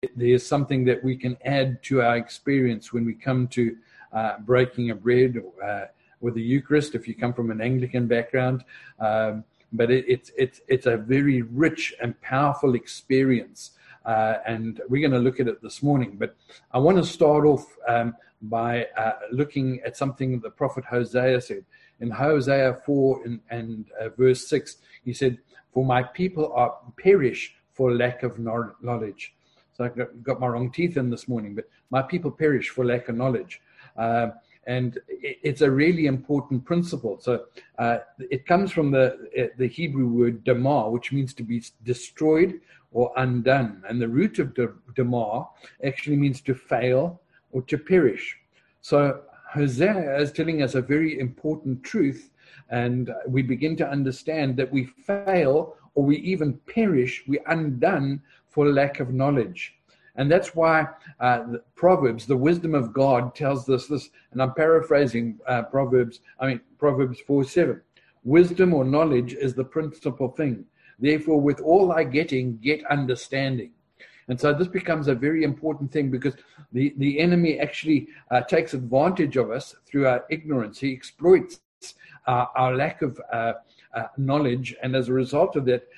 there's something that we can add to our experience when we come to breaking of bread with the Eucharist, if you come from an Anglican background. But it's a very rich and powerful experience. And we're going to look at it this morning. But I want to start off by looking at something the prophet Hosea said. In Hosea 4 and verse 6, he said, "For my people perish for lack of knowledge." So I got my wrong teeth in this morning, but my people perish for lack of knowledge. And it's a really important principle. So it comes from the Hebrew word damar, which means to be destroyed or undone. And the root of damar actually means to fail or to perish. So Hosea is telling us a very important truth, and we begin to understand that we fail or we even perish, we're undone for lack of knowledge. And that's why Proverbs, the wisdom of God, tells us this, and I'm paraphrasing Proverbs 4:7. Wisdom or knowledge is the principal thing. Therefore, with all thy getting, get understanding. And so this becomes a very important thing, because the enemy actually takes advantage of us through our ignorance. He exploits our lack of knowledge, and as a result of that,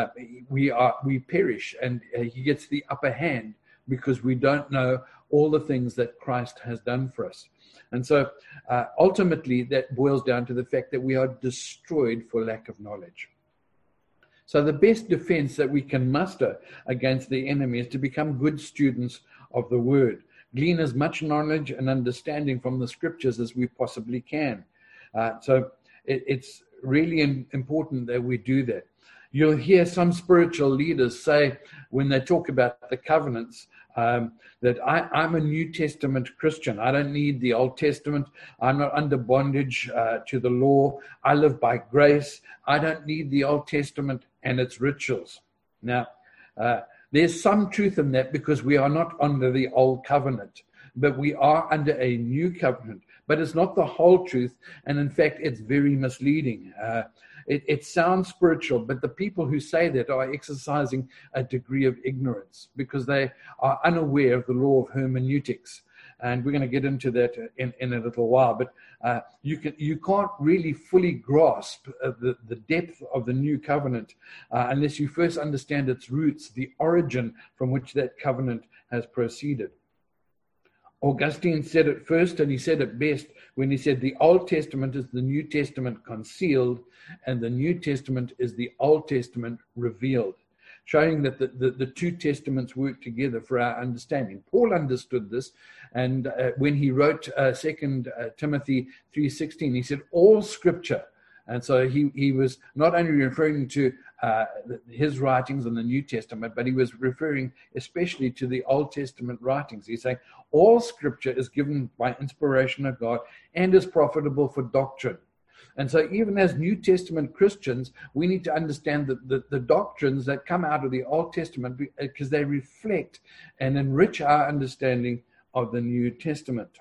we perish, and he gets the upper hand because we don't know all the things that Christ has done for us. And so ultimately that boils down to the fact that we are destroyed for lack of knowledge. So the best defense that we can muster against the enemy is to become good students of the word, glean as much knowledge and understanding from the scriptures as we possibly can. So it's really important that we do that. You'll hear some spiritual leaders say, when they talk about the covenants, that I'm a New Testament Christian. I don't need the Old Testament. I'm not under bondage to the law. I live by grace. I don't need the Old Testament and its rituals. Now, there's some truth in that, because we are not under the old covenant, but we are under a new covenant. But it's not the whole truth, and in fact, it's very misleading. It sounds spiritual, but the people who say that are exercising a degree of ignorance, because they are unaware of the law of hermeneutics. And we're going to get into that in a little while. But you can't really fully grasp the depth of the new covenant unless you first understand its roots, the origin from which that covenant has proceeded. Augustine said it first, and he said it best when he said the Old Testament is the New Testament concealed, and the New Testament is the Old Testament revealed, showing that the two testaments work together for our understanding. Paul understood this, and when he wrote 2 Timothy 3:16, he said, all scripture. And so he was not only referring to his writings in the New Testament, but he was referring especially to the Old Testament writings. He's saying all scripture is given by inspiration of God and is profitable for doctrine. And so even as New Testament Christians, we need to understand the doctrines that come out of the Old Testament, because they reflect and enrich our understanding of the New Testament.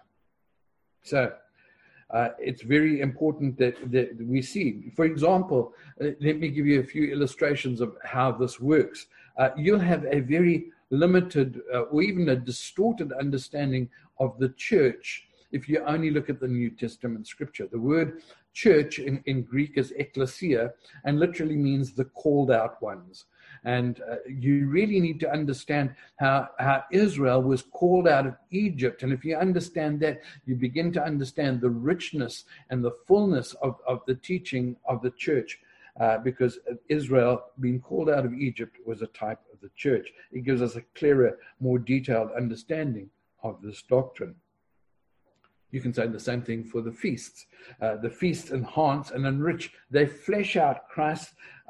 So it's very important that we see. For example, let me give you a few illustrations of how this works. You'll have a very limited or even a distorted understanding of the church if you only look at the New Testament scripture. The word church in Greek is ekklesia, and literally means the called out ones. And you really need to understand how Israel was called out of Egypt. And if you understand that, you begin to understand the richness and the fullness of the teaching of the church, because Israel being called out of Egypt was a type of the church. It gives us a clearer, more detailed understanding of this doctrine. You can say the same thing for the feasts. The feasts enhance and enrich. They flesh out Christ,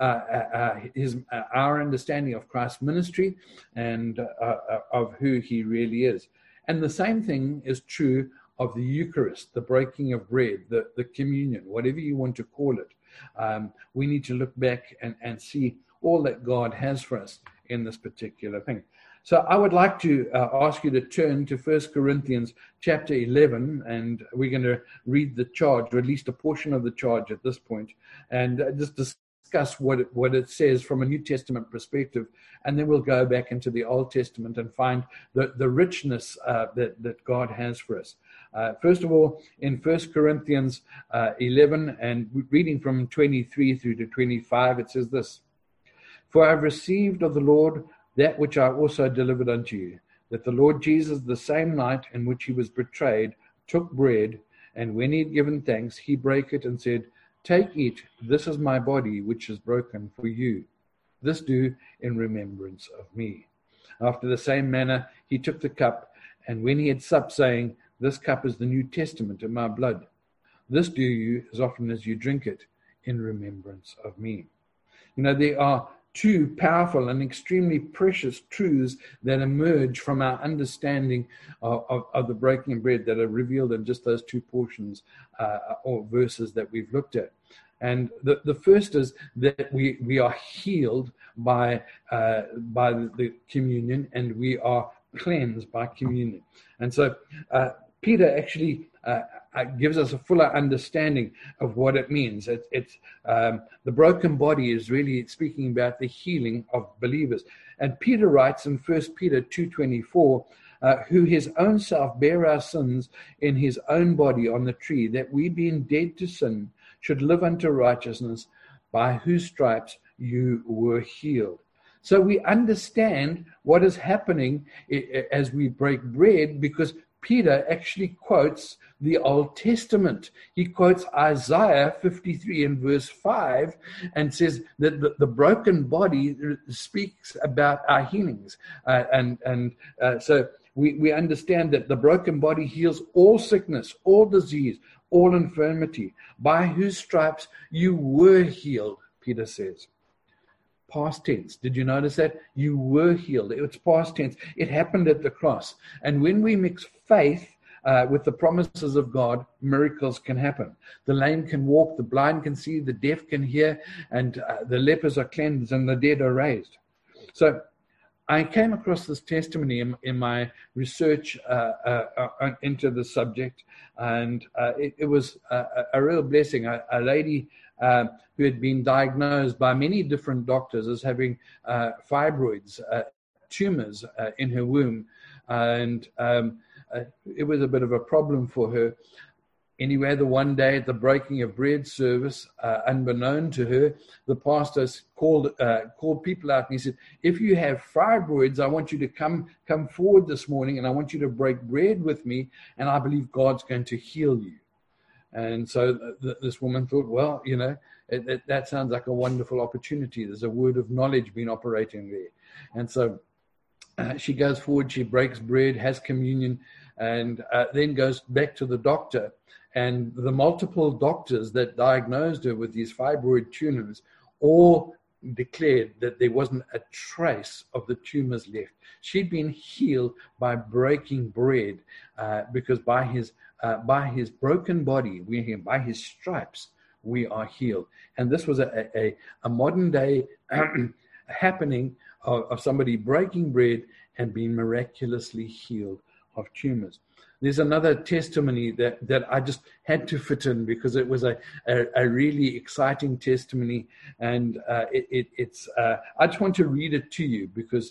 our understanding of Christ's ministry and of who he really is. And the same thing is true of the Eucharist, the breaking of bread, the communion, whatever you want to call it. We need to look back and see all that God has for us in this particular thing. So I would like to ask you to turn to 1 Corinthians chapter 11, and we're going to read the charge, or at least a portion of the charge at this point, and just discuss what it says from a New Testament perspective, and then we'll go back into the Old Testament and find the richness that God has for us. First of all, in 1 Corinthians 11, and reading from 23 through to 25, it says this: "For I have received of the Lord that which I also delivered unto you, that the Lord Jesus, the same night in which he was betrayed, took bread, and when he had given thanks, he brake it and said, Take, eat, this is my body, which is broken for you. This do in remembrance of me. After the same manner he took the cup, and when he had supped, saying, This cup is the New Testament in my blood. This do you as often as you drink it in remembrance of me." You know, there are two powerful and extremely precious truths that emerge from our understanding of the breaking of bread that are revealed in just those two portions or verses that we've looked at. And the first is that we are healed by the communion, and we are cleansed by communion. And so Peter actually gives us a fuller understanding of what it means. It's the broken body is really speaking about the healing of believers. And Peter writes in 1 Peter 2:24, who his own self bare our sins in his own body on the tree, that we being dead to sin should live unto righteousness, by whose stripes you were healed. So we understand what is happening as we break bread, because Peter actually quotes the Old Testament. He quotes Isaiah 53 and verse 5 and says that the broken body speaks about our healings. So we understand that the broken body heals all sickness, all disease, all infirmity. By whose stripes you were healed, Peter says. Past tense. Did you notice that? You were healed. It's past tense. It happened at the cross. And when we mix faith with the promises of God, miracles can happen. The lame can walk, the blind can see, the deaf can hear, and the lepers are cleansed and the dead are raised. So I came across this testimony in my research into the subject, and it was a real blessing. A lady who had been diagnosed by many different doctors as having fibroids, tumors in her womb, and it was a bit of a problem for her. Anyway, the one day at the breaking of bread service, unbeknown to her, the pastor called people out, and he said, "If you have fibroids, I want you to come forward this morning, and I want you to break bread with me, and I believe God's going to heal you." And so this woman thought, well, you know, that sounds like a wonderful opportunity. There's a word of knowledge been operating there. And so she goes forward, she breaks bread, has communion, and then goes back to the doctor. And the multiple doctors that diagnosed her with these fibroid tumors all declared that there wasn't a trace of the tumors left. She'd been healed by breaking bread, because by his broken body, by his stripes, we are healed. And this was a modern day happening of somebody breaking bread and being miraculously healed of tumors. There's another testimony that I just had to fit in because it was a really exciting testimony, and it's I just want to read it to you because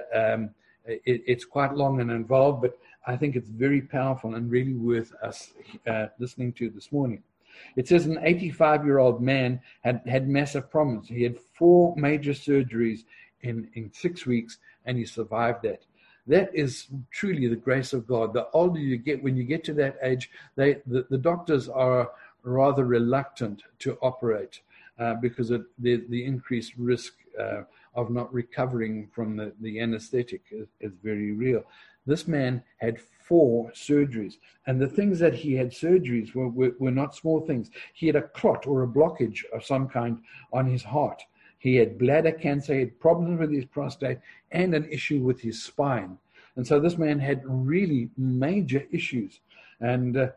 it's quite long and involved, but I think it's very powerful and really worth us listening to this morning. It says an 85-year-old man had massive problems. He had 4 major surgeries in 6 weeks, and he survived that. That is truly the grace of God. The older you get, when you get to that age, the doctors are rather reluctant to operate because of the increased risk of not recovering from the anesthetic is very real. This man had 4 surgeries, and the things that he had surgeries were not small things. He had a clot or a blockage of some kind on his heart. He had bladder cancer, he had problems with his prostate, and an issue with his spine. And so this man had really major issues. And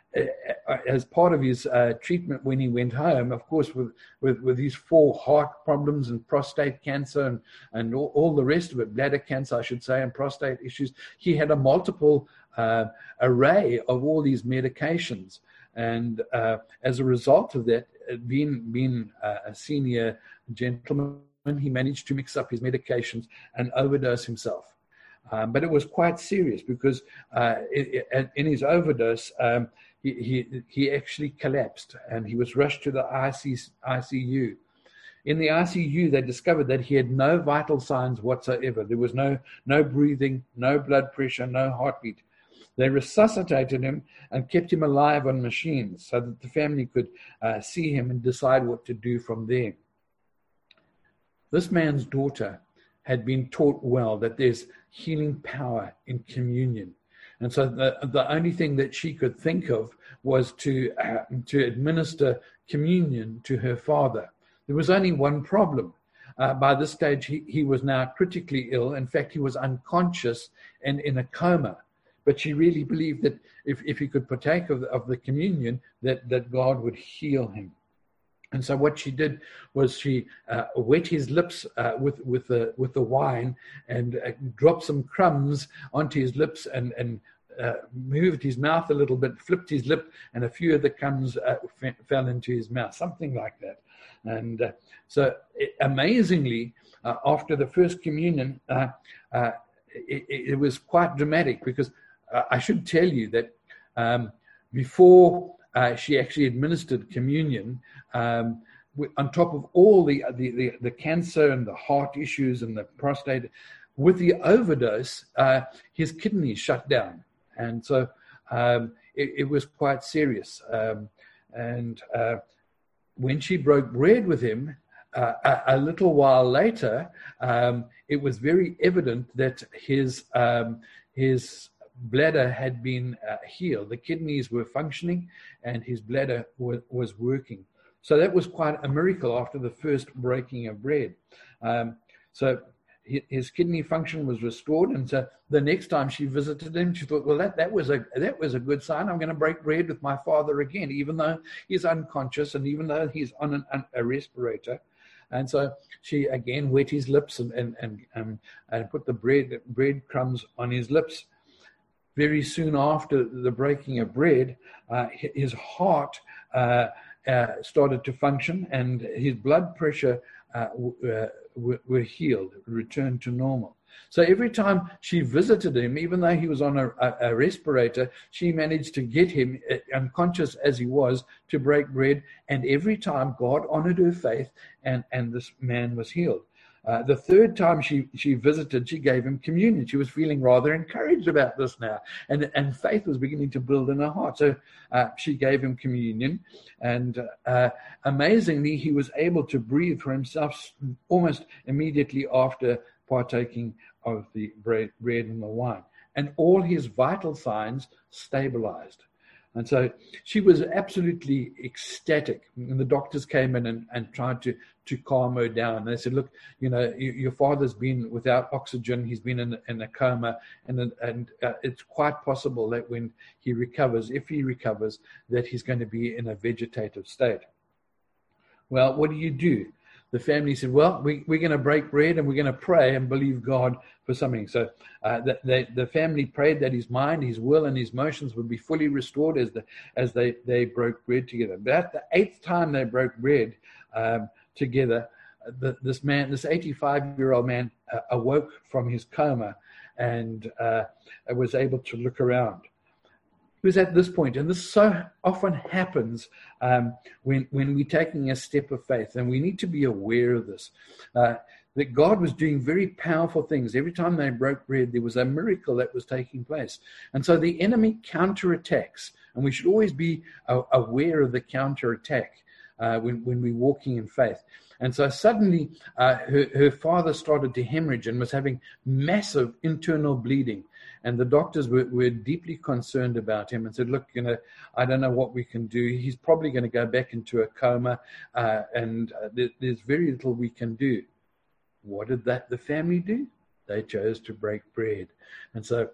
as part of his treatment when he went home, of course, with these 4 heart problems and prostate cancer and all the rest of it, bladder cancer, I should say, and prostate issues, he had a multiple array of all these medications. And as a result of that, being a senior gentleman, he managed to mix up his medications and overdose himself. But it was quite serious because in his overdose, he actually collapsed and he was rushed to the ICU. In the ICU, they discovered that he had no vital signs whatsoever. There was no breathing, no blood pressure, no heartbeat. They resuscitated him and kept him alive on machines so that the family could see him and decide what to do from there. This man's daughter had been taught well that there's healing power in communion. And so the only thing that she could think of was to administer communion to her father. There was only one problem. By this stage, he was now critically ill. In fact, he was unconscious and in a coma. But she really believed that if he could partake of the communion, that God would heal him. And so what she did was she wet his lips with the wine and dropped some crumbs onto his lips and moved his mouth a little bit, flipped his lip, and a few of the crumbs fell into his mouth, something like that. And so amazingly, after the first communion, it was quite dramatic because I should tell you that before she actually administered communion, on top of all the cancer and the heart issues and the prostate, with the overdose, his kidneys shut down. And so it was quite serious. And when she broke bread with him, a little while later, it was very evident that his bladder had been healed. The kidneys were functioning and his bladder was working. So that was quite a miracle after the first breaking of bread. So his kidney function was restored. And so the next time she visited him, she thought, well, that was a good sign. I'm going to break bread with my father again, even though he's unconscious and even though he's on a respirator. And so she again wet his lips and put the bread crumbs on his lips. Very soon after the breaking of bread, his heart started to function and his blood pressure were healed, returned to normal. So every time she visited him, even though he was on a respirator, she managed to get him, unconscious as he was, to break bread. And every time God honored her faith and this man was healed. The third time she visited, she gave him communion. She was feeling rather encouraged about this now. And faith was beginning to build in her heart. So she gave him communion. And amazingly, he was able to breathe for himself almost immediately after partaking of the bread and the wine. And all his vital signs stabilized. And so she was absolutely ecstatic. And the doctors came in and tried to calm her down. They said, look, your father's been without oxygen. He's been in a coma. And it's quite possible that when he recovers, if he recovers, that he's going to be in a vegetative state. Well, what do? The family said, well, we're going to break bread and we're going to pray and believe God for something. So the family prayed that his mind, his will, and his motions would be fully restored as they broke bread together. But at the 8th time they broke bread together, this 85-year-old man awoke from his coma and was able to look around. It was at this point, and this so often happens when we're taking a step of faith, and we need to be aware of this, that God was doing very powerful things. Every time they broke bread, there was a miracle that was taking place. And so the enemy counterattacks, and we should always be aware of the counterattack when we're walking in faith. And so suddenly her father started to hemorrhage and was having massive internal bleeding. And the doctors were deeply concerned about him and said, look, I don't know what we can do. He's probably going to go back into a coma, and there's very little we can do. What did the family do? They chose to break bread. And so,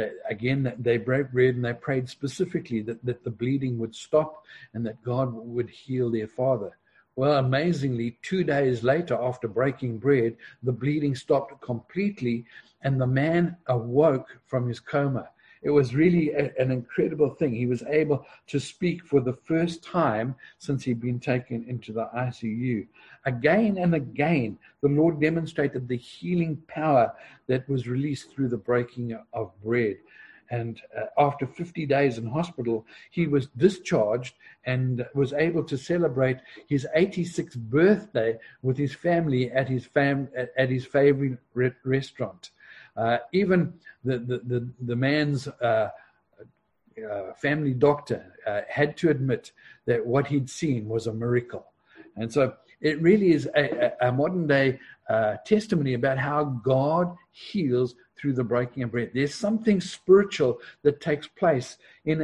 they broke bread and they prayed specifically that the bleeding would stop and that God would heal their father. Well, amazingly, 2 days later, after breaking bread, the bleeding stopped completely and the man awoke from his coma. it was really an incredible thing. He was able to speak for the first time since he'd been taken into the ICU. Again and again, the Lord demonstrated the healing power that was released through the breaking of bread. And after 50 days in hospital, he was discharged and was able to celebrate his 86th birthday with his family at his favorite restaurant. Even the man's family doctor had to admit that what he'd seen was a miracle. And so it really is a modern day testimony about how God heals through the breaking of bread. There's something spiritual that takes place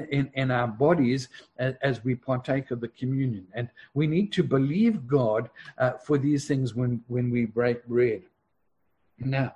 in our bodies as we partake of the communion. And we need to believe God for these things when we break bread. Now,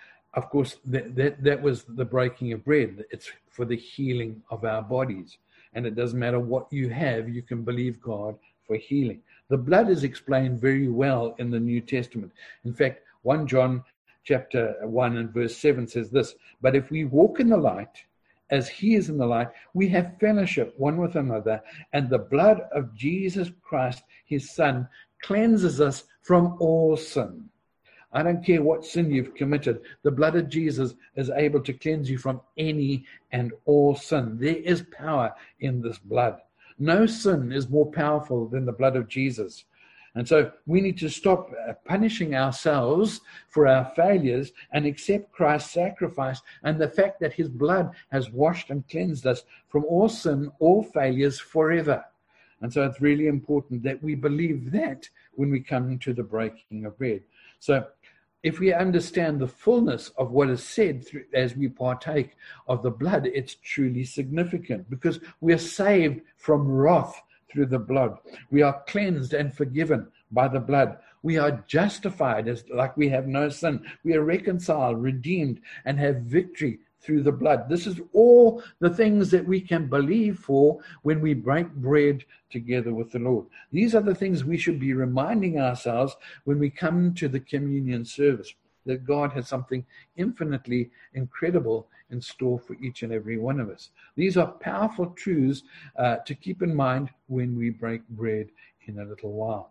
of course, that was the breaking of bread. It's for the healing of our bodies. And it doesn't matter what you have, you can believe God for healing. The blood is explained very well in the New Testament. In fact, 1 John chapter 1 and verse 7 says this, "But if we walk in the light, as he is in the light, we have fellowship one with another, and the blood of Jesus Christ, his Son, cleanses us from all sin." I don't care what sin you've committed. The blood of Jesus is able to cleanse you from any and all sin. There is power in this blood. No sin is more powerful than the blood of Jesus. And so we need to stop punishing ourselves for our failures and accept Christ's sacrifice and the fact that his blood has washed and cleansed us from all sin, all failures forever. And so it's really important that we believe that when we come to the breaking of bread. So if we understand the fullness of what is said as we partake of the blood, it's truly significant because we are saved from wrath through the blood. We are cleansed and forgiven by the blood. We are justified as like we have no sin. We are reconciled, redeemed, and have victory through the blood. This is all the things that we can believe for when we break bread together with the Lord. These are the things we should be reminding ourselves when we come to the communion service, that God has something infinitely incredible in store for each and every one of us. These are powerful truths to keep in mind when we break bread in a little while.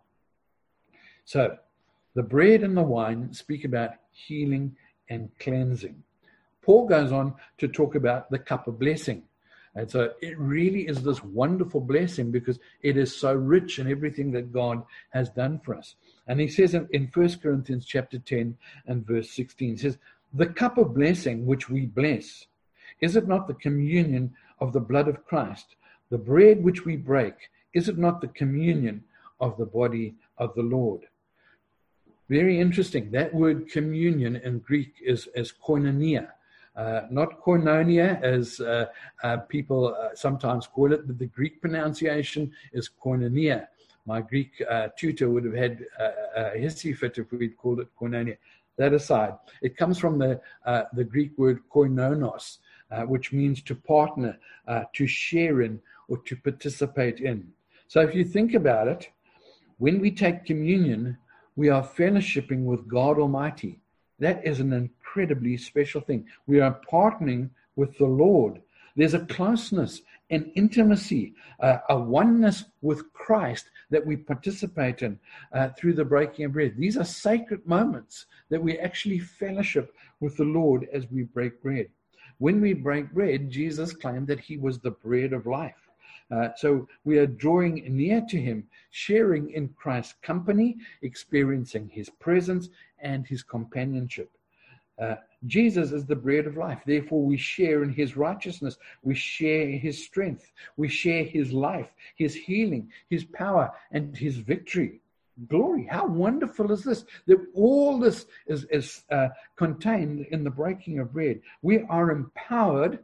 So the bread and the wine speak about healing and cleansing. Paul goes on to talk about the cup of blessing. And so it really is this wonderful blessing because it is so rich in everything that God has done for us. And he says in 1 Corinthians chapter 10 and verse 16, he says, "The cup of blessing which we bless, is it not the communion of the blood of Christ? The bread which we break, is it not the communion of the body of the Lord?" Very interesting. That word communion in Greek is koinonia. Not koinonia, as people sometimes call it, but the Greek pronunciation is koinonia. My Greek tutor would have had a hissy fit if we'd called it koinonia. That aside, it comes from the Greek word koinonos, which means to partner, to share in, or to participate in. So if you think about it, when we take communion, we are fellowshipping with God Almighty. That is an incredibly special thing. We are partnering with the Lord. There's a closeness and intimacy, a oneness with Christ that we participate in through the breaking of bread. These are sacred moments that we actually fellowship with the Lord as we break bread. When we break bread, Jesus claimed that he was the bread of life. So we are drawing near to him, sharing in Christ's company, experiencing his presence and his companionship. Jesus is the bread of life. Therefore, we share in his righteousness. We share his strength. We share his life, his healing, his power, and his victory. Glory. How wonderful is this? That all this is contained in the breaking of bread. We are empowered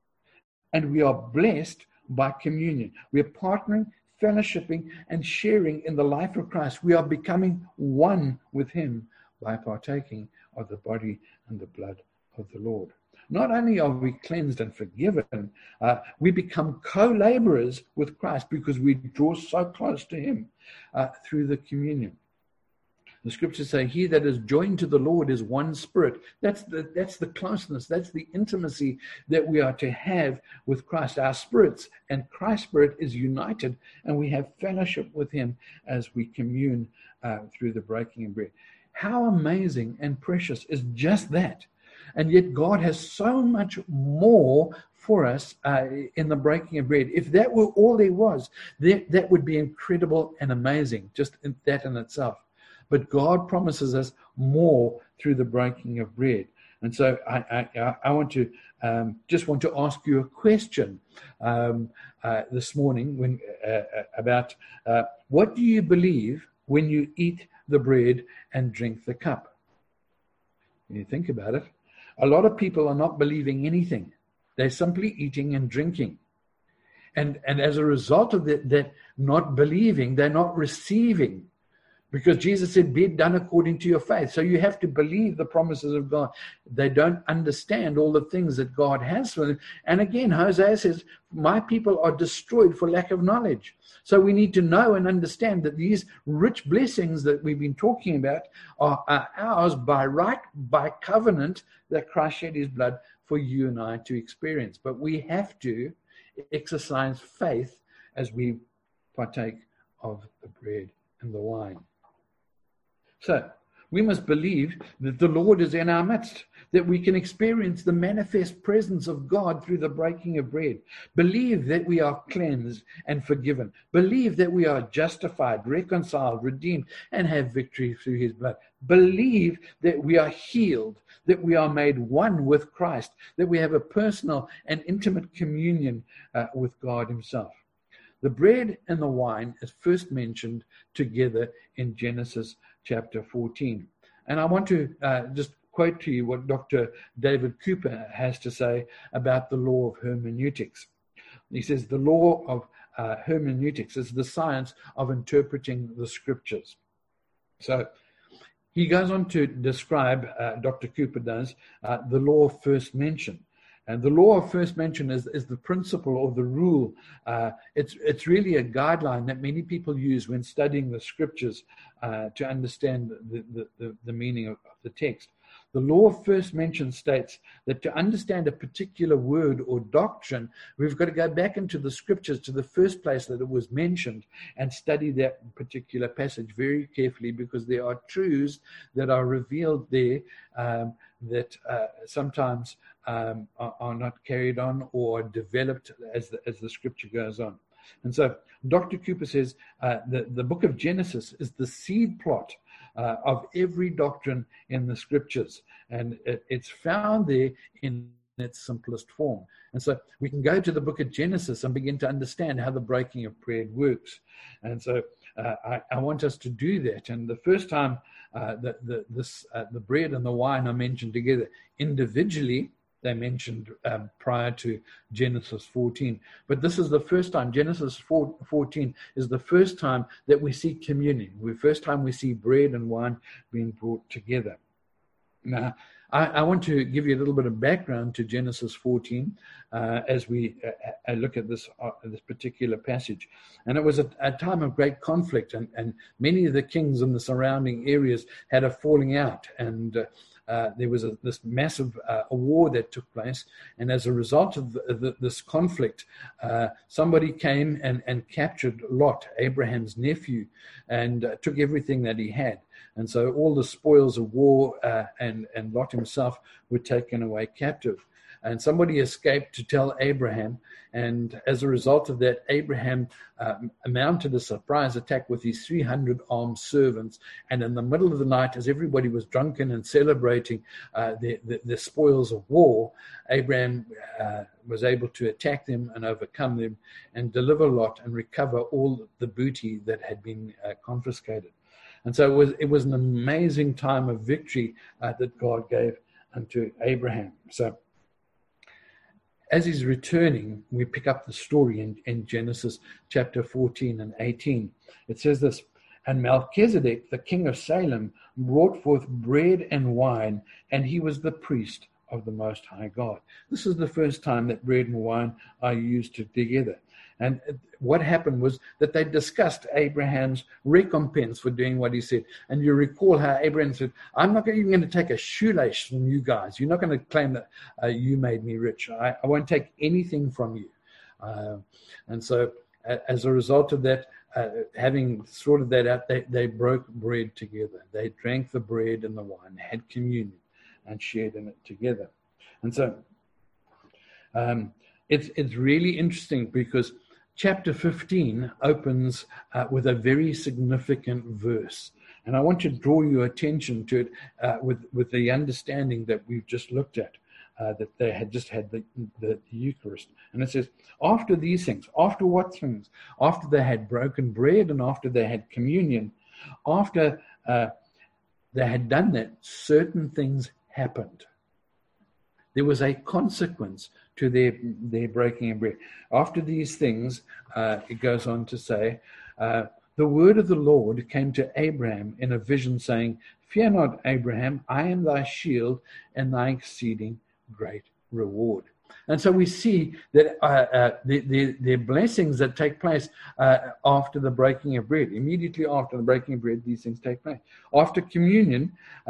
and we are blessed by communion. We are partnering, fellowshipping, and sharing in the life of Christ. We are becoming one with him by partaking of the body and the blood of the Lord. Not only are we cleansed and forgiven, we become co-laborers with Christ because we draw so close to him through the communion. The scriptures say, he that is joined to the Lord is one spirit. That's the closeness, that's the intimacy that we are to have with Christ. Our spirits and Christ's spirit is united, and we have fellowship with him as we commune through the breaking of bread. How amazing and precious is just that. And yet God has so much more for us in the breaking of bread. If that were all there was, that would be incredible and amazing, just that in itself. But God promises us more through the breaking of bread. And so I want to just want to ask you a question this morning about what do you believe when you eat the bread and drink the cup? When you think about it, a lot of people are not believing anything. They're simply eating and drinking. And as a result of that not believing, they're not receiving. Because Jesus said, be it done according to your faith. So you have to believe the promises of God. They don't understand all the things that God has for them. And again, Hosea says, my people are destroyed for lack of knowledge. So we need to know and understand that these rich blessings that we've been talking about are ours by right, by covenant, that Christ shed his blood for you and I to experience. But we have to exercise faith as we partake of the bread and the wine. So we must believe that the Lord is in our midst, that we can experience the manifest presence of God through the breaking of bread. Believe that we are cleansed and forgiven. Believe that we are justified, reconciled, redeemed, and have victory through his blood. Believe that we are healed, that we are made one with Christ, that we have a personal and intimate communion with God himself. The bread and the wine is first mentioned together in Genesis chapter 14. And I want to just quote to you what Dr. David Cooper has to say about the law of hermeneutics. He says, the law of hermeneutics is the science of interpreting the scriptures. So he goes on to describe, Dr. Cooper does, the law of first mention. And the law of first mention is the principle or the rule. It's really a guideline that many people use when studying the scriptures to understand the meaning of the text. The law of first mention states that to understand a particular word or doctrine, we've got to go back into the scriptures to the first place that it was mentioned and study that particular passage very carefully, because there are truths that are revealed there that sometimes are not carried on or developed as the scripture goes on. And so Dr. Cooper says the book of Genesis is the seed plot of every doctrine in the scriptures, and it's found there in its simplest form. And so we can go to the book of Genesis and begin to understand how the breaking of bread works. And so I want us to do that. And the first time the bread and the wine are mentioned together individually, they mentioned prior to Genesis 14. But this is the first time, Genesis 14 is the first time that we see communion. The first time we see bread and wine being brought together. Now, I want to give you a little bit of background to Genesis 14 as we look at this particular passage. And it was a time of great conflict, and many of the kings in the surrounding areas had a falling out, and there was this massive war that took place. And as a result of this conflict, somebody came and captured Lot, Abraham's nephew, and took everything that he had. And so all the spoils of war and Lot himself were taken away captive. And somebody escaped to tell Abraham. And as a result of that, Abraham mounted a surprise attack with his 300 armed servants. And in the middle of the night, as everybody was drunken and celebrating the spoils of war, Abraham was able to attack them and overcome them and deliver Lot and recover all the booty that had been confiscated. And so it was an amazing time of victory that God gave unto Abraham. So as he's returning, we pick up the story in Genesis chapter 14 and 18. It says this, and Melchizedek, the king of Salem, brought forth bread and wine, and he was the priest of the Most High God. This is the first time that bread and wine are used together. And what happened was that they discussed Abraham's recompense for doing what he said. And you recall how Abraham said, I'm not even going to take a shoelace from you guys. You're not going to claim that you made me rich. I won't take anything from you. And so as a result of that, having sorted that out, they broke bread together. They drank the bread and the wine, had communion, and shared in it together. And so it's really interesting because chapter 15 opens with a very significant verse. And I want to draw your attention to it with the understanding that we've just looked at, that they had just had the Eucharist. And it says, after these things, after what things? After they had broken bread and after they had communion, after they had done that, certain things happened. There was a consequence to their breaking of bread. After these things, it goes on to say, the word of the Lord came to Abraham in a vision, saying, Fear not, Abraham, I am thy shield and thy exceeding great reward. And so we see that the blessings that take place after the breaking of bread, immediately after the breaking of bread, these things take place. After communion,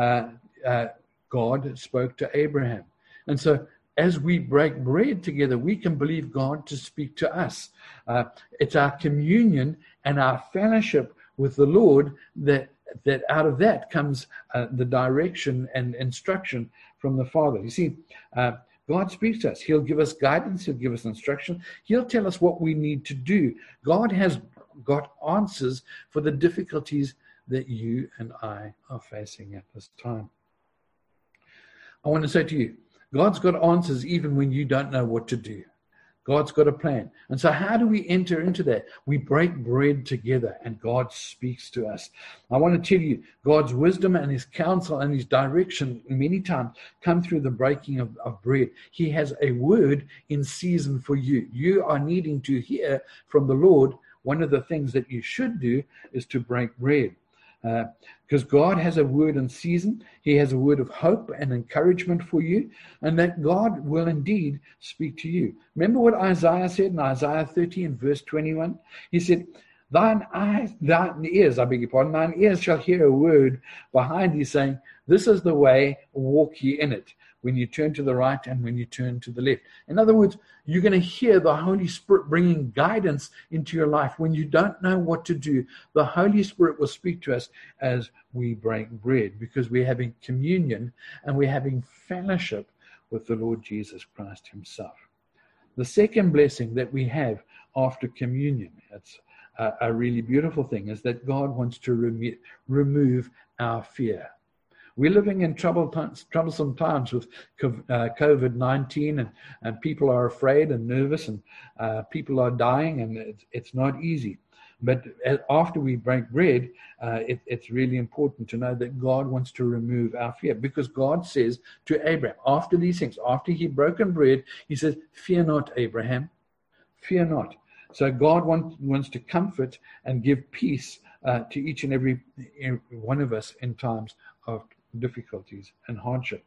God spoke to Abraham. And so as we break bread together, we can believe God to speak to us. It's our communion and our fellowship with the Lord that out of that comes the direction and instruction from the Father. You see, God speaks to us. He'll give us guidance. He'll give us instruction. He'll tell us what we need to do. God has got answers for the difficulties that you and I are facing at this time. I want to say to you, God's got answers even when you don't know what to do. God's got a plan. And so how do we enter into that? We break bread together and God speaks to us. I want to tell you, God's wisdom and his counsel and his direction many times come through the breaking of bread. He has a word in season for you. You are needing to hear from the Lord. One of the things that you should do is to break bread. Because God has a word in season. He has a word of hope and encouragement for you, and that God will indeed speak to you. Remember what Isaiah said in Isaiah 30 and verse 21? He said, thine ears shall hear a word behind thee saying, this is the way, walk ye in it, when you turn to the right and when you turn to the left. In other words, you're going to hear the Holy Spirit bringing guidance into your life. When you don't know what to do, the Holy Spirit will speak to us as we break bread, because we're having communion and we're having fellowship with the Lord Jesus Christ himself. The second blessing that we have after communion, it's a really beautiful thing, is that God wants to remove our fear. We're living in troublesome times with COVID-19, and people are afraid and nervous, and people are dying, and it's not easy. But after we break bread, it's really important to know that God wants to remove our fear, because God says to Abraham, after these things, after he'd broken bread, he says, fear not, Abraham, fear not. So God wants to comfort and give peace to each and every one of us in times of difficulties and hardship.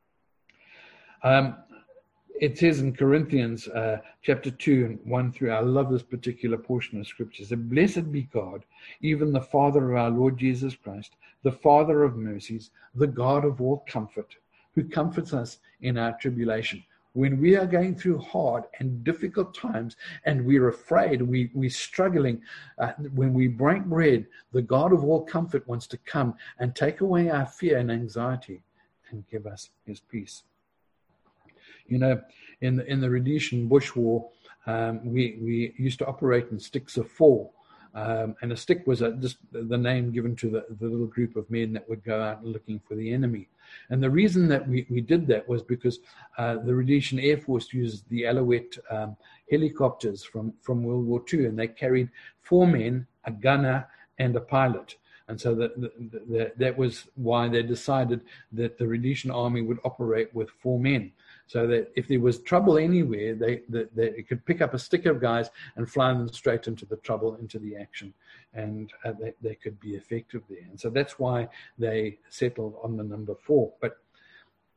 It says in Corinthians chapter 2 and 1 through, I love this particular portion of scripture. It says, blessed be God, even the Father of our Lord Jesus Christ, the Father of mercies, the God of all comfort, who comforts us in our tribulation. When we are going through hard and difficult times and we're afraid, we're struggling, when we break bread, the God of all comfort wants to come and take away our fear and anxiety and give us his peace. You know, in the Rhodesian Bush War, we used to operate in sticks of 4. And a stick was just the name given to the little group of men that would go out looking for the enemy. And the reason that we did that was because the Rhodesian Air Force used the Alouette helicopters from World War II, and they carried 4 men, a gunner, and a pilot. And so that was why they decided that the Rhodesian army would operate with 4 men, so that if there was trouble anywhere, they could pick up a stick of guys and fly them straight into the trouble, into the action, and they could be effective there. And so that's why they settled on the number 4. But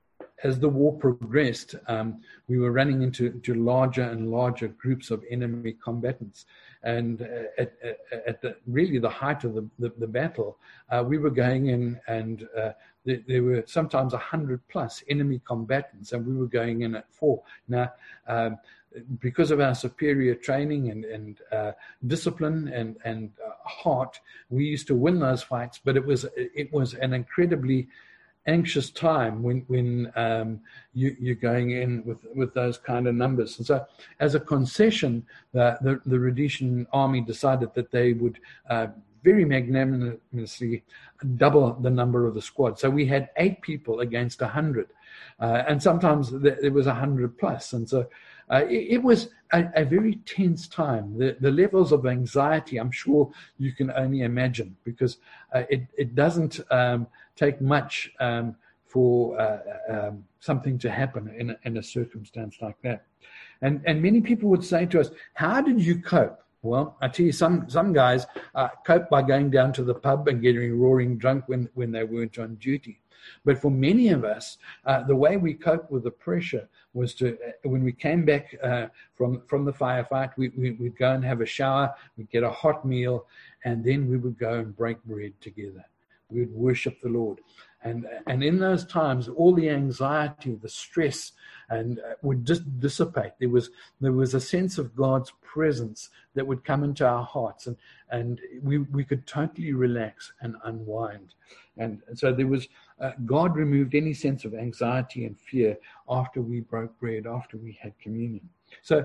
as the war progressed, we were running into larger and larger groups of enemy combatants. And at really the height of the battle, we were going in, and there were sometimes 100 plus enemy combatants, and we were going in at 4. Now, because of our superior training and discipline and heart, we used to win those fights. But it was an incredibly anxious time when you're going in with those kind of numbers. And so, as a concession, the Rhodesian army decided that they would very magnanimously double the number of the squad. So we had 8 people against 100, and sometimes there was 100 plus. And so it was a very tense time. The levels of anxiety, I'm sure you can only imagine, because it doesn't take much for something to happen in a circumstance like that. And many people would say to us, how did you cope? Well, I tell you, some guys cope by going down to the pub and getting roaring drunk when they weren't on duty. But for many of us, the way we coped with the pressure was to, when we came back from the firefight, we'd go and have a shower, we'd get a hot meal, and then we would go and break bread together. We would worship the Lord. And in those times, all the anxiety, the stress, and would just dissipate. There was a sense of God's presence that would come into our hearts, and we could totally relax and unwind. And so there was God removed any sense of anxiety and fear after we broke bread, after we had communion. So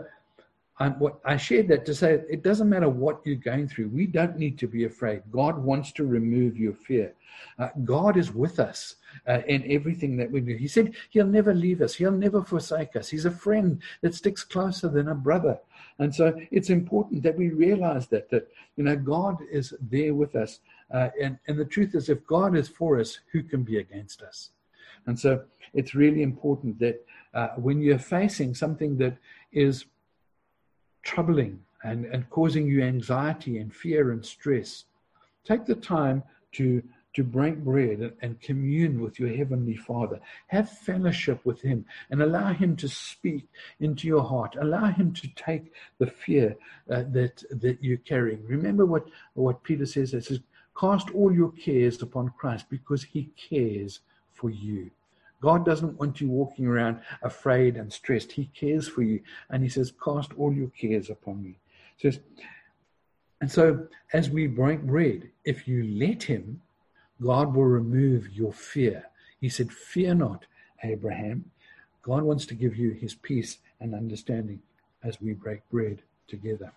I shared that to say it doesn't matter what you're going through. We don't need to be afraid. God wants to remove your fear. God is with us in everything that we do. He said he'll never leave us. He'll never forsake us. He's a friend that sticks closer than a brother. And so it's important that we realize that God is there with us. And the truth is, if God is for us, who can be against us? And so it's really important that when you're facing something that is troubling and causing you anxiety and fear and stress, take the time to break bread and commune with your Heavenly Father. Have fellowship with Him and allow Him to speak into your heart. Allow Him to take the fear that you're carrying. Remember what Peter says. It says, cast all your cares upon Christ because He cares for you. God doesn't want you walking around afraid and stressed. He cares for you. And He says, cast all your cares upon me. And so as we break bread, if you let Him, God will remove your fear. He said, fear not, Abraham. God wants to give you His peace and understanding as we break bread together.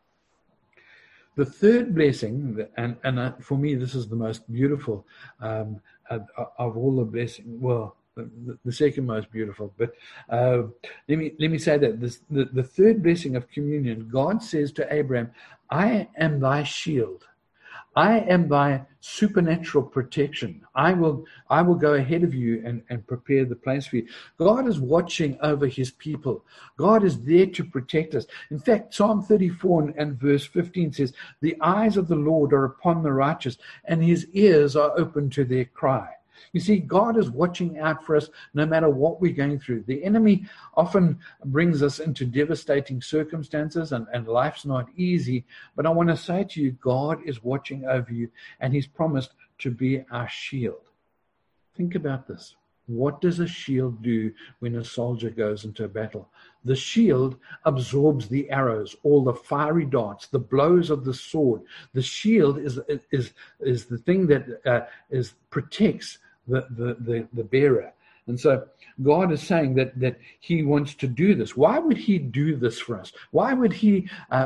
The third blessing, and for me this is the most beautiful of all the blessings. Well, the second most beautiful, but let me say that the third blessing of communion, God says to Abraham, I am thy shield. I am thy supernatural protection. I will go ahead of you and prepare the place for you. God is watching over His people. God is there to protect us. In fact, Psalm 34 and verse 15 says, the eyes of the Lord are upon the righteous, and His ears are open to their cry. You see, God is watching out for us no matter what we're going through. The enemy often brings us into devastating circumstances, and life's not easy. But I want to say to you, God is watching over you, and He's promised to be our shield. Think about this. What does a shield do when a soldier goes into a battle? The shield absorbs the arrows, all the fiery darts, the blows of the sword. The shield is the thing that protects the bearer. And so God is saying that He wants to do this. Why would He do this for us? Why would He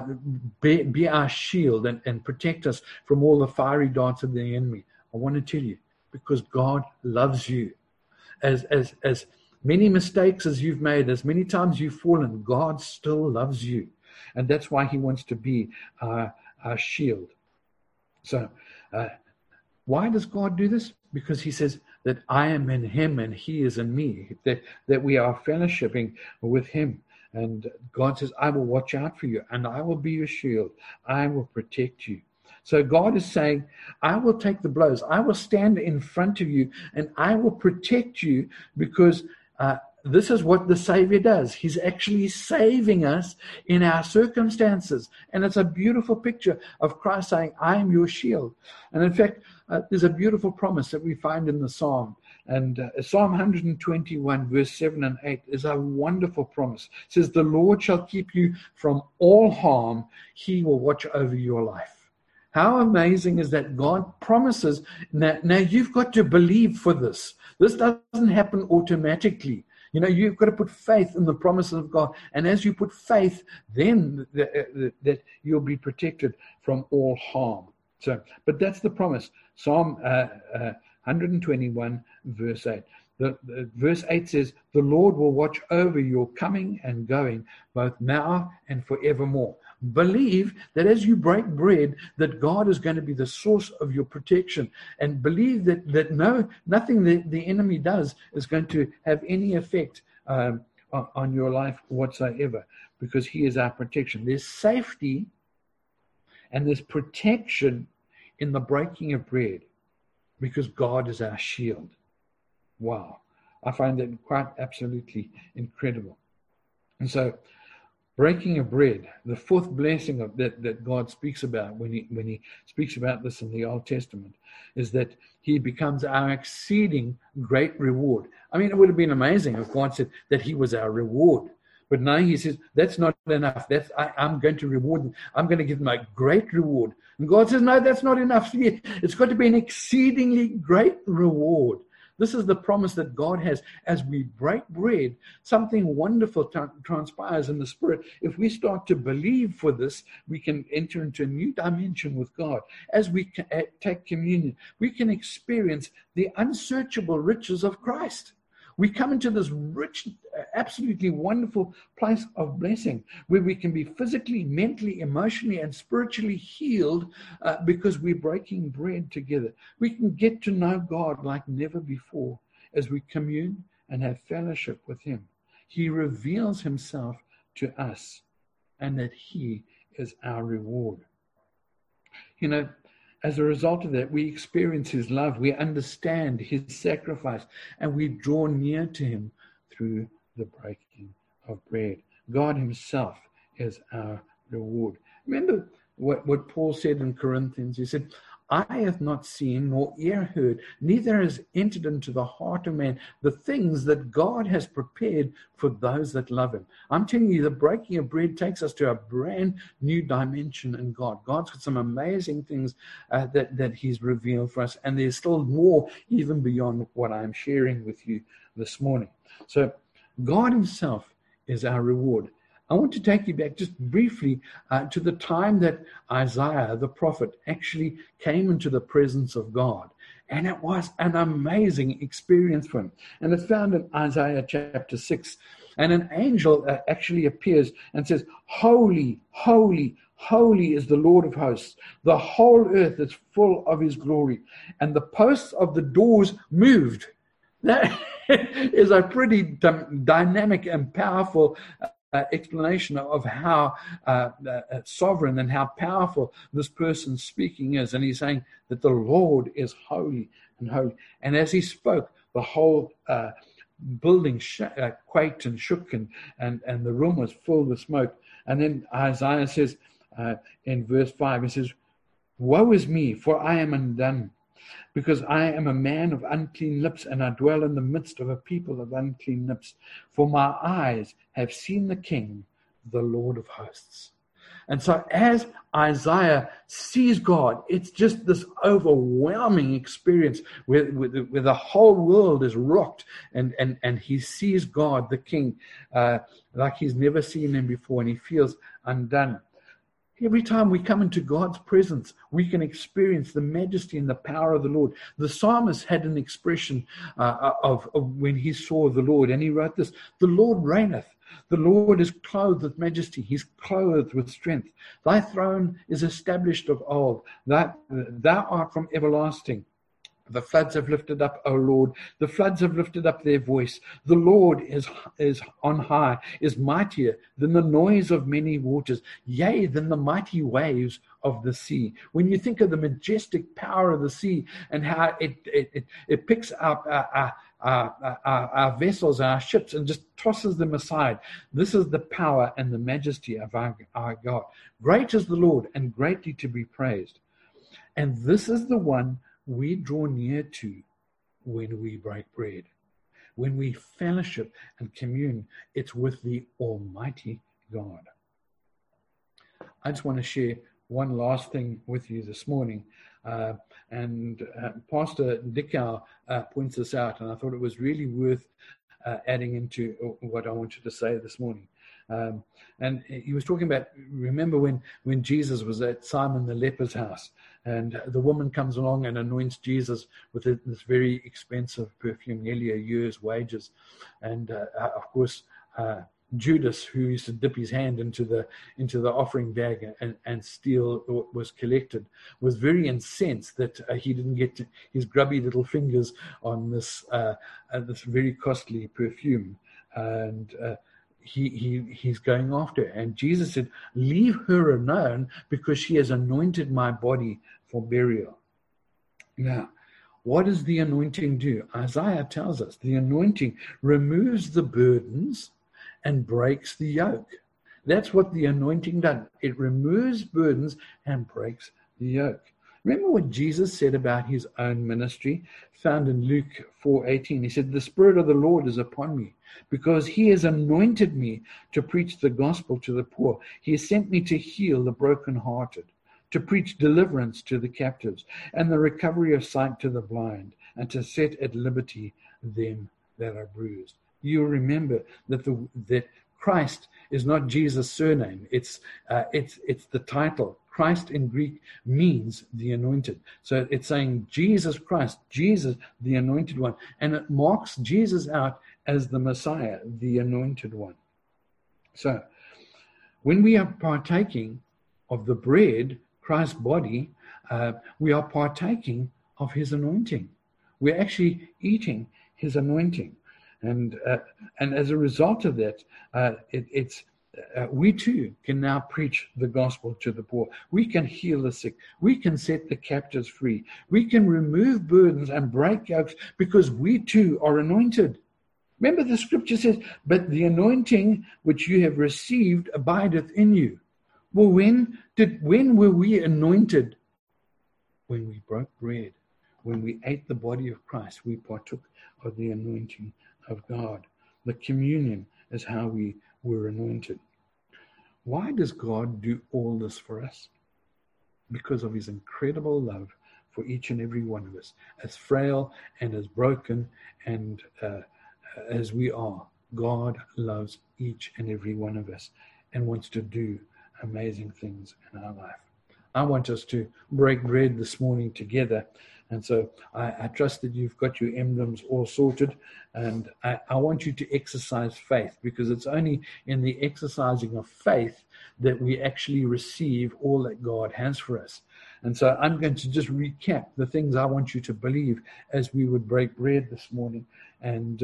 be our shield and protect us from all the fiery darts of the enemy? I want to tell you, because God loves you. As many mistakes as you've made, as many times you've fallen, God still loves you. And that's why He wants to be our shield. So why does God do this? Because He says that I am in Him and He is in me, that we are fellowshipping with Him. And God says, I will watch out for you, and I will be your shield. I will protect you. So God is saying, I will take the blows. I will stand in front of you, and I will protect you, because this is what the Savior does. He's actually saving us in our circumstances. And it's a beautiful picture of Christ saying, I am your shield. And in fact, there's a beautiful promise that we find in the Psalm. And Psalm 121, verse 7 and 8 is a wonderful promise. It says, the Lord shall keep you from all harm. He will watch over your life. How amazing is that? God promises. Now you've got to believe for this. This doesn't happen automatically. You know, you've got to put faith in the promises of God. And as you put faith, then that you'll be protected from all harm. So, but that's the promise. Psalm 121, verse 8. Verse 8 says, the Lord will watch over your coming and going, both now and forevermore. Believe that as you break bread, that God is going to be the source of your protection. And believe that nothing that the enemy does is going to have any effect on your life whatsoever, because he is our protection. There's safety and there's protection in the breaking of bread, because God is our shield. Wow. I find that quite absolutely incredible. And so breaking of bread, the fourth blessing of that God speaks about when he speaks about this in the Old Testament, is that he becomes our exceeding great reward. I mean, it would have been amazing if God said that he was our reward. But now he says, that's not enough. I'm going to reward them. I'm going to give them a great reward. And God says, no, that's not enough. It's got to be an exceedingly great reward. This is the promise that God has. As we break bread, something wonderful transpires in the Spirit. If we start to believe for this, we can enter into a new dimension with God. As we take communion, we can experience the unsearchable riches of Christ. We come into this rich, absolutely wonderful place of blessing where we can be physically, mentally, emotionally, and spiritually healed because we're breaking bread together. We can get to know God like never before as we commune and have fellowship with him. He reveals himself to us, and that he is our reward. You know, as a result of that, we experience his love, we understand his sacrifice, and we draw near to him through the breaking of bread. God himself is our reward. Remember what Paul said in Corinthians? He said, eye hath not seen, nor ear heard, neither has entered into the heart of man the things that God has prepared for those that love him. I'm telling you, the breaking of bread takes us to a brand new dimension in God. God's got some amazing things that he's revealed for us, and there's still more even beyond what I'm sharing with you this morning. So God himself is our reward. I want to take you back just briefly to the time that Isaiah, the prophet, actually came into the presence of God. And it was an amazing experience for him. And it's found in Isaiah chapter 6. And an angel actually appears and says, holy, holy, holy is the Lord of hosts. The whole earth is full of his glory. And the posts of the doors moved. That is a pretty dynamic and powerful explanation of how sovereign and how powerful this person speaking is. And he's saying that the Lord is holy and holy. And as he spoke, the whole building quaked and shook, and the room was filled with smoke. And then Isaiah says in verse 5, he says, woe is me, for I am undone, because I am a man of unclean lips, and I dwell in the midst of a people of unclean lips. For my eyes have seen the King, the Lord of hosts. And so as Isaiah sees God, it's just this overwhelming experience where the whole world is rocked, and he sees God, the King, like he's never seen him before, and he feels undone. Every time we come into God's presence, we can experience the majesty and the power of the Lord. The psalmist had an expression of when he saw the Lord, and he wrote this: the Lord reigneth. The Lord is clothed with majesty. He's clothed with strength. Thy throne is established of old. Thou art from everlasting. The floods have lifted up, O Lord. The floods have lifted up their voice. The Lord is on high, is mightier than the noise of many waters, yea, than the mighty waves of the sea. When you think of the majestic power of the sea and how it picks up our vessels, our ships, and just tosses them aside. This is the power and the majesty of our God. Great is the Lord and greatly to be praised. And this is the one we draw near to when we break bread. When we fellowship and commune, it's with the Almighty God. I just want to share one last thing with you this morning. Pastor Dickow points this out, and I thought it was really worth adding into what I wanted to say this morning. And he was talking about, remember when Jesus was at Simon the leper's house, and the woman comes along and anoints Jesus with this very expensive perfume, nearly a year's wages. And of course, Judas, who used to dip his hand into the offering bag and steal what was collected, was very incensed that he didn't get his grubby little fingers on this very costly perfume, and he's going after her. And Jesus said, "Leave her alone, because she has anointed my body for burial." Now, what does the anointing do? Isaiah tells us the anointing removes the burdens and breaks the yoke. That's what the anointing does. It removes burdens and breaks the yoke. Remember what Jesus said about his own ministry, found in Luke 4:18. He said, "The Spirit of the Lord is upon me, because he has anointed me to preach the gospel to the poor. He has sent me to heal the brokenhearted, to preach deliverance to the captives, and the recovery of sight to the blind, and to set at liberty them that are bruised." You remember that Christ is not Jesus' surname. It's the title. Christ in Greek means the anointed. So it's saying Jesus Christ, Jesus, the anointed one. And it marks Jesus out as the Messiah, the anointed one. So when we are partaking of the bread, Christ's body, we are partaking of his anointing. We're actually eating his anointing. And as a result of that, we too can now preach the gospel to the poor. We can heal the sick. We can set the captives free. We can remove burdens and break yokes, because we too are anointed. Remember, the scripture says, "But the anointing which you have received abideth in you." Well, when were we anointed? When we broke bread. When we ate the body of Christ, we partook of the anointing of God. The communion is how we were anointed. Why does God do all this for us? Because of his incredible love for each and every one of us, as frail and as broken and as we are. God loves each and every one of us and wants to do amazing things in our life. I want us to break bread this morning together. And so I trust that you've got your emblems all sorted. And I want you to exercise faith, because it's only in the exercising of faith that we actually receive all that God has for us. And so I'm going to just recap the things I want you to believe as we would break bread this morning and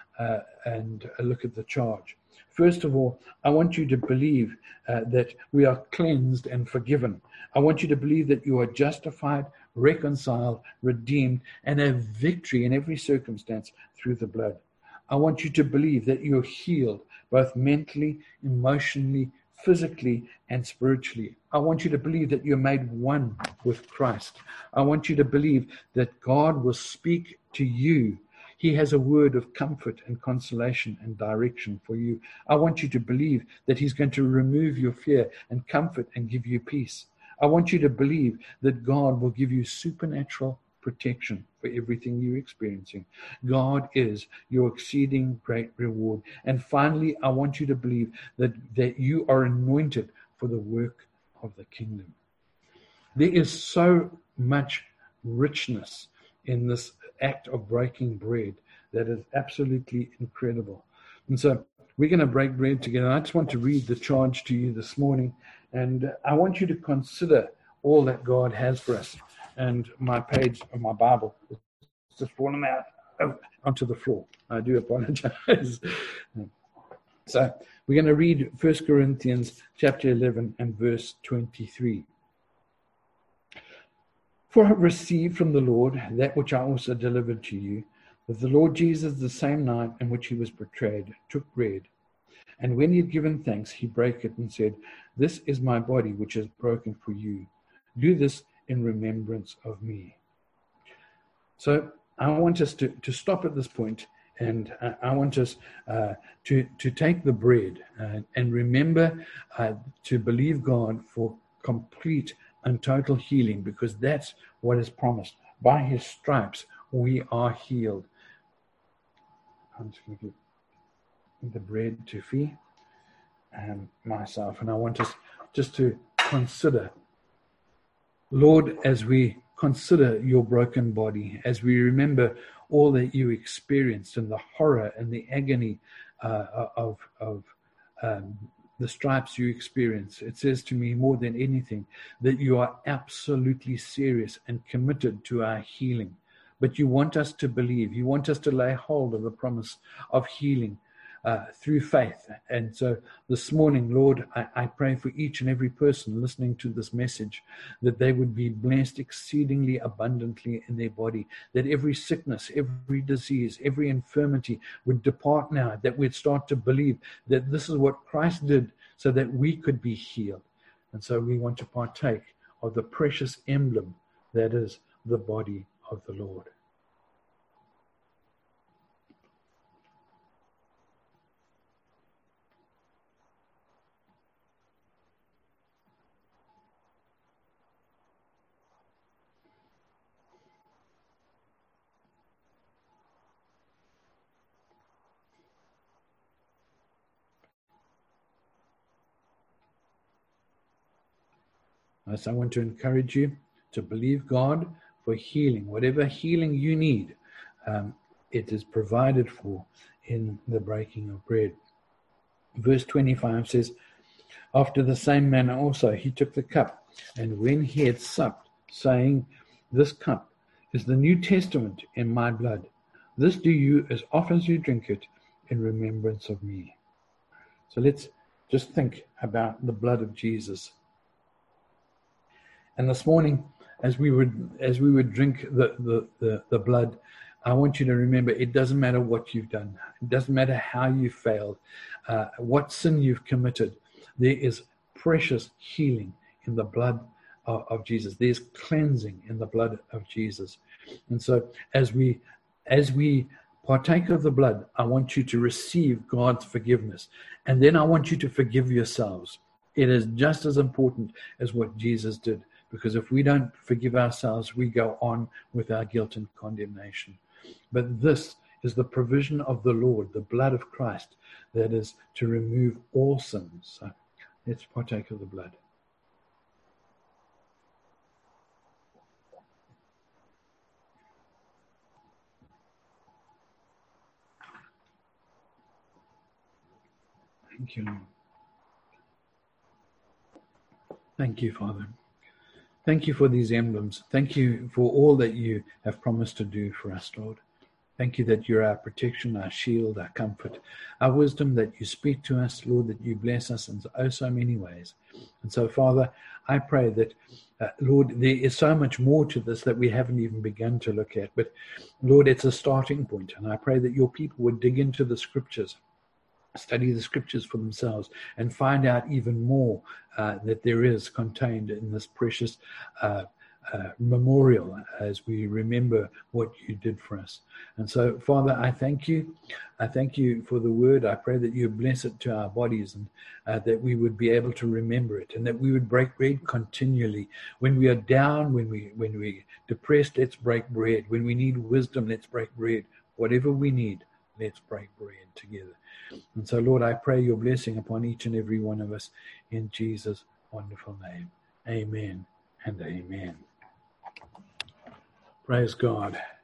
look at the charge. First of all, I want you to believe that we are cleansed and forgiven. I want you to believe that you are justified, reconciled, redeemed, and have victory in every circumstance through the blood. I want you to believe that you're healed, both mentally, emotionally, physically, and spiritually. I want you to believe that you're made one with Christ. I want you to believe that God will speak to you. He has a word of comfort and consolation and direction for you. I want you to believe that he's going to remove your fear and comfort and give you peace. I want you to believe that God will give you supernatural protection for everything you're experiencing. God is your exceeding great reward. And finally, I want you to believe that you are anointed for the work of the kingdom. There is so much richness in this act of breaking bread that is absolutely incredible. And so we're going to break bread together. I just want to read the charge to you this morning, and I want you to consider all that God has for us. And my page of my Bible is just fallen out onto the floor. I do apologize. So we're going to read 1 Corinthians chapter 11 and verse 23. "For I have received from the Lord that which I also delivered to you, that the Lord Jesus, the same night in which he was betrayed, took bread. And when he had given thanks, he broke it and said, "This is my body, which is broken for you. Do this in remembrance of me." So I want us to stop at this point, and I want us to take the bread and remember to believe God for complete and total healing, because that's what is promised. By his stripes, we are healed. I'm just going to give the bread to Fee and myself, and I want us just to consider, Lord, as we consider your broken body, as we remember all that you experienced and the horror and the agony of the stripes you experience. It says to me more than anything that you are absolutely serious and committed to our healing. But you want us to believe. You want us to lay hold of the promise of healing through faith. And so this morning, Lord, I pray for each and every person listening to this message, that they would be blessed exceedingly abundantly in their body, that every sickness, every disease, every infirmity would depart now, that we'd start to believe that this is what Christ did so that we could be healed. And so we want to partake of the precious emblem that is the body of the Lord. So I want to encourage you to believe God for healing. Whatever healing you need, it is provided for in the breaking of bread. Verse 25 says, "After the same manner also he took the cup, and when he had supped, saying, 'This cup is the New Testament in my blood. This do you as often as you drink it in remembrance of me.'" So let's just think about the blood of Jesus. And this morning, as we would drink the blood, I want you to remember, it doesn't matter what you've done. It doesn't matter how you failed, what sin you've committed. There is precious healing in the blood of Jesus. There's cleansing in the blood of Jesus. And so as we partake of the blood, I want you to receive God's forgiveness. And then I want you to forgive yourselves. It is just as important as what Jesus did. Because if we don't forgive ourselves, we go on with our guilt and condemnation. But this is the provision of the Lord, the blood of Christ, that is to remove all sins. So let's partake of the blood. Thank you, Lord. Thank you, Father. Thank you for these emblems. Thank you for all that you have promised to do for us, Lord. Thank you that you're our protection, our shield, our comfort, our wisdom, that you speak to us, Lord, that you bless us in oh so many ways. And so, Father, I pray that, Lord, there is so much more to this that we haven't even begun to look at. But, Lord, it's a starting point. And I pray that your people would dig into the scriptures, study the scriptures for themselves, and find out even more that there is contained in this precious memorial as we remember what you did for us. And so, Father, I thank you. I thank you for the word. I pray that you bless it to our bodies, and that we would be able to remember it, and that we would break bread continually. When we are down, when we're depressed, let's break bread. When we need wisdom, let's break bread. Whatever we need, let's break bread together. And so, Lord, I pray your blessing upon each and every one of us in Jesus' wonderful name. Amen and amen. Praise God.